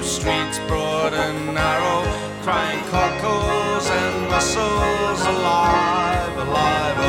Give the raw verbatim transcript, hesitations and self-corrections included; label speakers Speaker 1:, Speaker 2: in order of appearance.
Speaker 1: streets broad and narrow, crying cockles and mussels alive, alive.